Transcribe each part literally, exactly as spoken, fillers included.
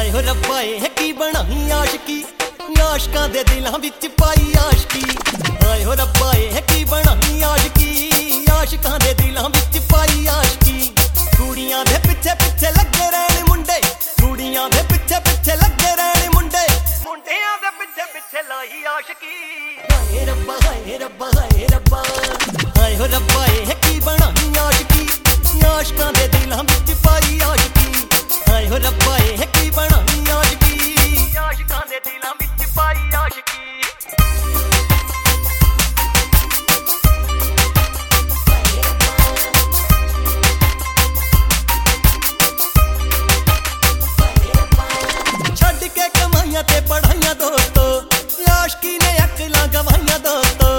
ਹਾਏ ਹੋ ਰੱਬਾ ਇਹ ਕੀ ਬਣਾਈ ਆਸ਼ਕੀ, ਆਸ਼ਕਾਂ ਦੇ ਦਿਲਾਂ ਵਿੱਚ ਪਾਈ ਆਸ਼ਕੀ। ਹਾਏ ਹੋ ਰੱਬਾ ਇਹ ਕੀ ਬਣਾਈ ਆਸ਼ਕੀ, ਆਸ਼ਕਾਂ ਦੇ ਦਿਲਾਂ ਵਿੱਚ ਪਾਈ ਆਸ਼ਕੀ। ਕੁੜੀਆਂ ਦੇ ਪਿੱਛੇ ਪਿੱਛੇ ਲੱਗੇ ਰਹਿਣ ਮੁੰਡੇ, ਕੁੜੀਆਂ ਦੇ ਪਿੱਛੇ ਪਿੱਛੇ ਲੱਗੇ ਰਹਿਣ ਮੁੰਡੇ, ਮੁੰਡਿਆਂ ਦੇ ਪਿੱਛੇ ਪਿੱਛੇ ਲਾਈ ਆਸ਼ਕੀ। ਹਾਏ ਰੱਬਾ ਹਾਏ ਰੱਬਾ ਹਾਏ ਰੱਬਾ, ਹਾਏ ਹੋ ਰੱਬਾ ਇਹ ਕੀ ਬਣਾਈ ਆਸ਼ਕੀ, ਆਸ਼ਕਾਂ ਦੇ ਦਿਲਾਂ ਵਿੱਚ ਪਾਈ ਆਸ਼ਕੀ। ਹਾਏ ਹੋ ਰੱਬਾ ਇਹ ਕੀ ਬਣਾਈ ਆਸ਼ਕੀ, ਆਸ਼ਕਾਂ ਦੇ ਦਿਲਾਂ ਵਿੱਚ ਪਾਈ ਆਸ਼ਕੀ। ਛੱਡ ਕੇ ਕਮਾਈਆਂ ਤੇ ਪੜਾਈਆਂ ਦੋਸਤੋ, ਆਸ਼ਕੀ ਨੇ ਅਕਲਾਂ ਗਵਾਈਆਂ ਦੋਸਤੋ।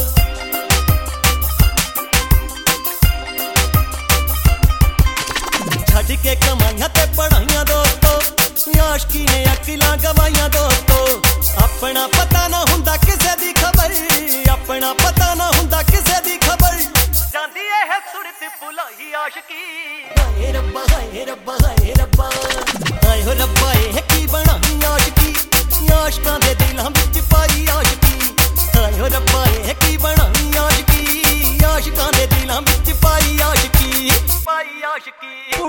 ਛੱਡ ਕੇ ਕਮਾਈਆਂ ਤੇ ਪੜਾਈਆਂ ਦੋਸਤੋ, ਆਸ਼ਕੀ ਨੇ ਅਕਲਾਂ ਗਵਾਈਆਂ ਦੋਸਤੋ। ਆਪਣਾ ਪਤਾ ਨਾ ਹੁੰਦਾ ਕਿਸੇ ਦੀ ਖਬਰ, ਆਪਣਾ ਪਤਾ ਨਾ ਹੁੰਦਾ ਕਿਸੇ ਦੀ ਖਬਰ, ਜਾਂਦੀ ਇਹ ਸੁਰਤ ਭੁਲਾਈ ਆਸ਼ਕੀ। ਹਾਏ ਰੱਬਾ ਹਾਏ ਰੱਬਾ ਹਾਏ ਰੱਬਾ, ਹਾਏ ਹੋ ਰੱਬਾ ਇਹ ਕੀ ਬਣਾਈ ਆਸ਼ਕੀ, ਆਸ਼ਕਾਂ ਦੇ ਦਿਲਾਂ ਵਿੱਚ ਪਾਈ ਆਸ਼ਕੀ। ਹਾਏ ਹੋ ਰੱਬਾ ਇਹ ਕੀ ਬਣਾਈ ਆਸ਼ਕੀ, ਆਸ਼ਕਾਂ ਦੇ ਦਿਲਾਂ ਵਿੱਚ ਪਾਈ ਆਸ਼ਕੀ, ਪਾਈ ਆਸ਼ਕੀ।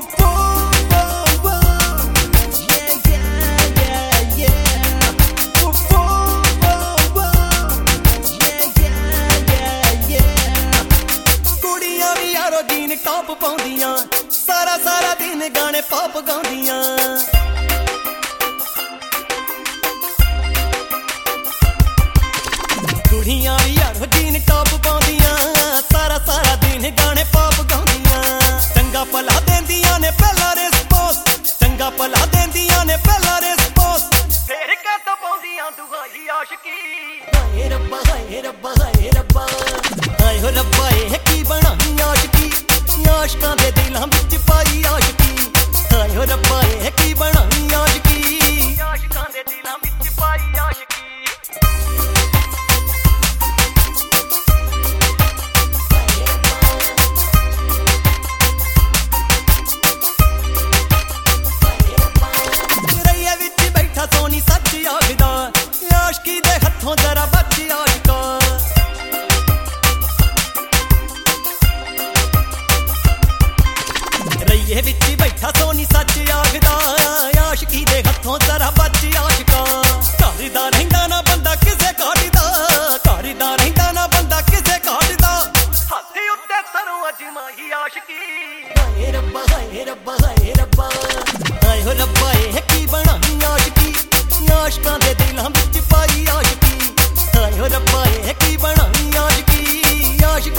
ਕੁੜੀਆਂ ਵੀ ਯਾਰੋ ਜੀਨ ਟੌਪ ਪਾਉਂਦੀਆਂ, ਸਾਰਾ ਸਾਰਾ ਦਿਨ ਗਾਣੇ ਪੌਪ ਗਾਉਂਦੀਆਂ। ਕੁੜੀਆਂ ਵੀ ਯਾਰੋ ਜੀਨ ਟੌਪ ਪਾਉਂਦੀਆਂ, ਸਾਰਾ ਸਾਰਾ ਦਿਨ ਗਾਣੇ ਪੌਪ ਗਾਉਂਦੀਆਂ। ਚੰਗਾ ਭਲਾ ਦਿੰਦੀਆਂ ਨੇ ਪਹਿਲਾ ਰਿਸਪੌਂਸ, ਚੰਗਾ ਭਲਾ ਦਿੰਦੀਆਂ ਨੇ ਪਹਿਲਾ ਰਿਸਪੌਂਸ, ਫੇਰ ਕਾਹਤੋਂ ਪਾਉਂਦੀਆਂ ਦੁਹਾਈ ਆਸ਼ਕੀ। ਹਾਏ ਰੱਬਾ ਹਾਏ ਰੱਬਾ ਹਾਏ ਰੱਬਾ, ਹਾਏ ਹੋ ਰੱਬਾ ਇਹ ਕੀ ਬਣਾਈ ਆਸ਼ਕੀ, ਆਸ਼ਕਾਂ ਦੇ ਦਿਲਾਂ ਵਿੱਚ ਪਾਈ ਆਸ਼ਕੀ। ਹਾਏ ਹੋ ਰੱਬਾ ਇਹ ਕੀ ਬਣਾਈ ਆਸ਼ਕੀ, ਆਸ਼ਕਾਂ ਦੇ ਦਿਲਾਂ ਵਿੱਚ ਪਾਈ ਆਸ਼ਕੀ। ਰਈਏ ਵਿੱਚ ਬੈਠਾ ਸੋਨੀ ਸੱਚ ਆਖਦਾ, ਆਸ਼ਕੀ ਦੇ ਹੱਥੋਂ ਜ਼ਰਾ ਬਚ ਆਸ਼ਕਾ। ਰਈਏ ਵਿੱਚ ਬੈਠਾ ਸੋਨੀ ਸੱਚ ਆਖਦਾ, ਆਸ਼ਕੀ ਦੇ ਹੱਥੋਂ ਜ਼ਰਾ ਬਚ ਆਸ਼ਕਾ। ਘਰ ਦਾ ਰਹਿੰਦਾ ਨਾ ਬੰਦਾ ਕਿਸੇ ਘਾਟ ਦਾ, ਘਰ ਦਾ ਰਹਿੰਦਾ ਨਾ ਬੰਦਾ ਕਿਸੇ ਘਾਟ ਦਾ, ਹੱਥ ਉੱਤੇ ਸਰੋਂ ਅਜਮਾਈ ਆਸ਼ਕੀ। ਹਾਏ ਰੱਬਾ ਹਾਏ ਰੱਬਾ ਹਾਏ ਰੱਬਾ, ਹਾਏ ਹੋ ਰੱਬਾ ਇਹ ਕੀ ਬਣਾਈ ਆਸ਼ਕੀ, ਆਸ਼ਕਾਂ ਦੇ ਦਿਲਾਂ ਵਿੱਚ ਪਾਈ ਆਸ਼ਕੀ। ਹਾਏ ਹੋ ਰੱਬਾ ਇਹ ਕੀ ਬਣਾਈ ਆਸ਼ਕੀ, ਆਸ਼ਕ